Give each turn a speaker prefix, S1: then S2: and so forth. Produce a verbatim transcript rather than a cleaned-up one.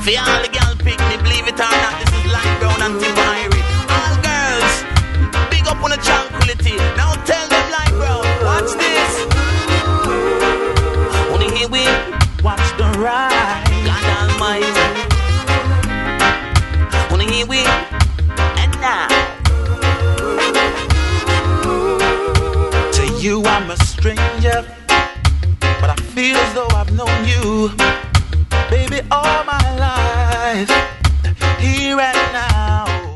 S1: For all the girl pick me, believe it or not, this is light brown anti-pirate. All girls, big up on the tranquility. Now tell them light brown, watch this. Only here we watch the ride. God Almighty. Only here we and now. To you I'm a stranger, but I feel as though I've known you, baby, all my life. Here and now.